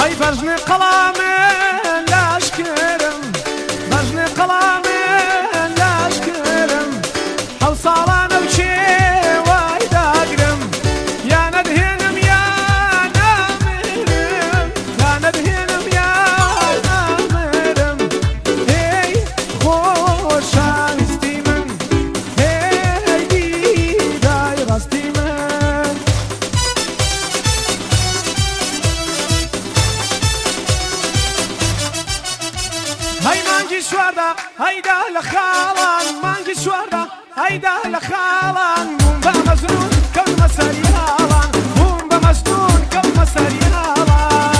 بجني قلامي لا اشكرم بجني قلامي لا اشكرم حوصالان وشي وايد اقرم يا ندهنم يا نامرم يا ندهنم يا نامرم هي خوشان استيمن هي دي داير استيمن هاي مانجي شواردا هيدا لخالان مانجي شواردا هيدا لخالان بوم بمجنون كلمة سريالان بوم بمجنون كلمة سريالان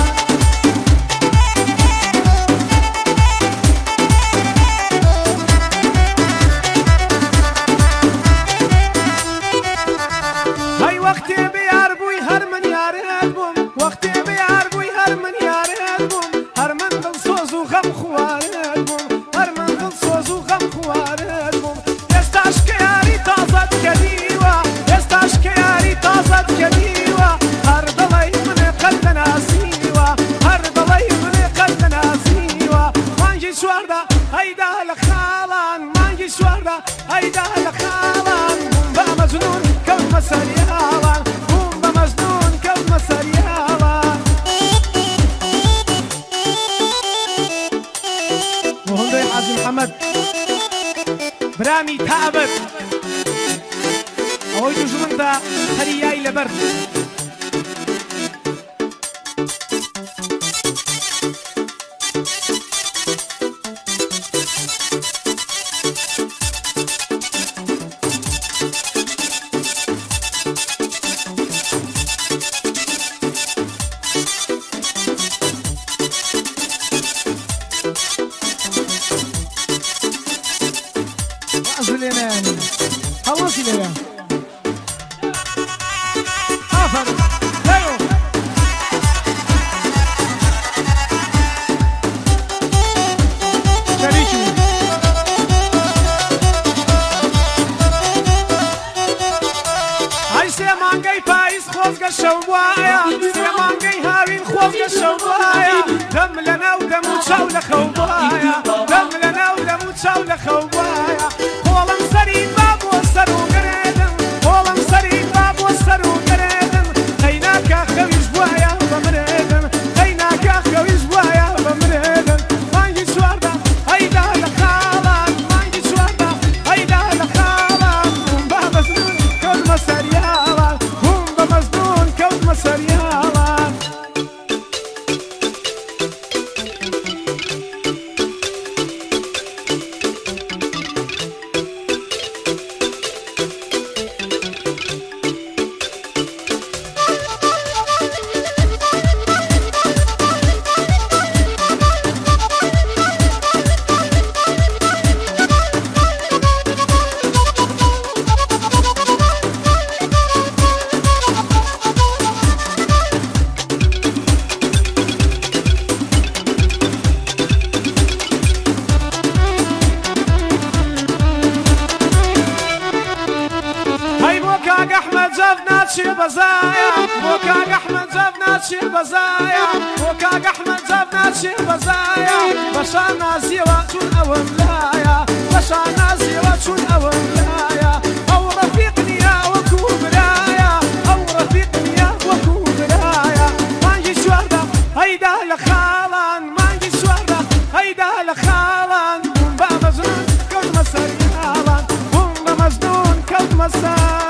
هاي وقتي بيار بوي هر من يارد بوم وقتي بيار بوي هر من يارد بوم هر من دل صوز وغم خوارد بوم هر من دل صوز وغم خوارد بوم يستاش كياري تازد كديوة يستاش كياري تازد كديوة هر دلي من قلبنا سيوة هر دلي من قلبنا سيوة مانجي شواردا هيدا لخالان مانجي شواردا هيدا لخالان بوم بمجنون كلمة سريالان بوم بمجنون كلمة سريالان وهندي حاجي محمد برامي تابت اوي دجمن دا خرياي لبرد أزليناني خلصي ليا آفر ايوه شريكي هاي سيمانجي بايس خوزق الشوبايا سيمانجي هاوين خوزق الشوبايا دم لنا ودم وتشاولة خوبايا دم لنا ودم وتشاولة خوبايا قولم سريد باب وسر وقريدم قولم سريد باب وسر وقريدم خيناك خويش بوايا بمريدم خيناك خويش بوايا بمريدم مانجي شواردا هيدا لخالان مانجي شواردا هيدا لخالان هم بمجنون كلمة سريالان هم بمجنون كلمة سريالان بوكاك احمد زفنات شي بزايا بوكاك احمد زفنات شي بزايا بوكاك احمد زفنات شي بزايا بشانا زيواتون او ملايا بشانا زيواتون او ملايا او رفيقني يا وكو برايا او رفيقني يا وكو برايا مانجي شواردا هيدا لخالان مانجي شواردا هيدا لخالان بوم بمجنون كلمة سريالان بوم بمجنون كلمة سريالان